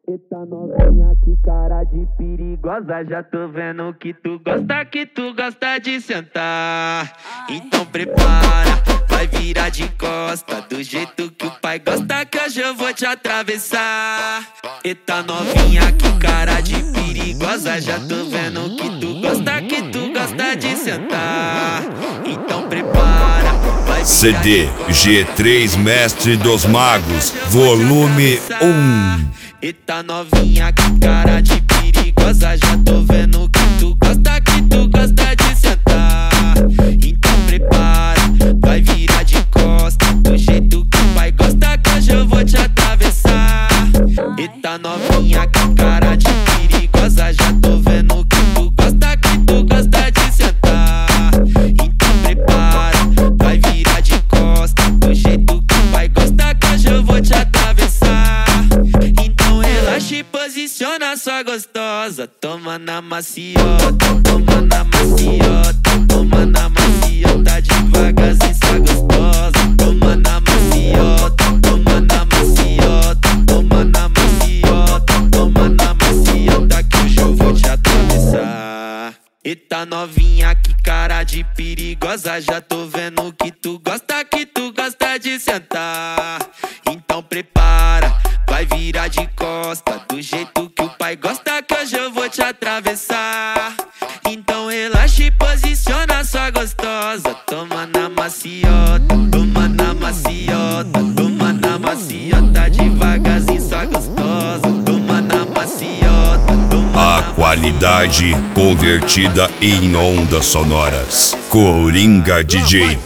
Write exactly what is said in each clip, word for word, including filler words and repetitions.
Eita novinha, que cara de perigosa. Já tô vendo que tu gosta, que tu gosta de sentar. Então prepara, vai virar de costa, do jeito que o pai gosta, que hoje eu vou te atravessar. Eita novinha, que cara de perigosa. Já tô vendo que tu gosta, que tu gosta de sentar. Então prepara, vai C D G três Mestre dos Magos, volume um. Eita novinha, que cara de perigosa. Já tô vendo que tu gosta, que tu gosta de sentar. Então prepara, vai virar de costa, do jeito que o pai gosta, que hoje eu vou te atravessar. Eita novinha, que cara de perigosa. Já tô vendo que tu gosta, que tu gosta de sentar. Então prepara, vai virar de costa, do jeito que o pai gosta, que hoje eu vou te atravessar. Relaxa e posiciona sua gostosa. Toma na maciota, toma na maciota, toma na maciota, devagarzinho sua gostosa. Toma na maciota, toma na maciota, toma na maciota, toma na maciota, que hoje eu vou te atravessar. Eita novinha, que cara de perigosa. Já tô vendo que tu gosta, que tu gosta de sentar. Então prepara, vai virar de costa, do jeito que o pai gosta, que hoje eu vou te atravessar. Então relaxa e posiciona sua gostosa. Toma na maciota, toma na maciota, toma na maciota, devagarzinho sua gostosa. Toma na maciota, toma. A qualidade convertida em ondas sonoras. Coringa D J.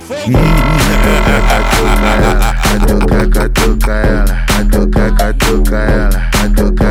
Catuca, catuca ela, catuca, catuca ela, catuca,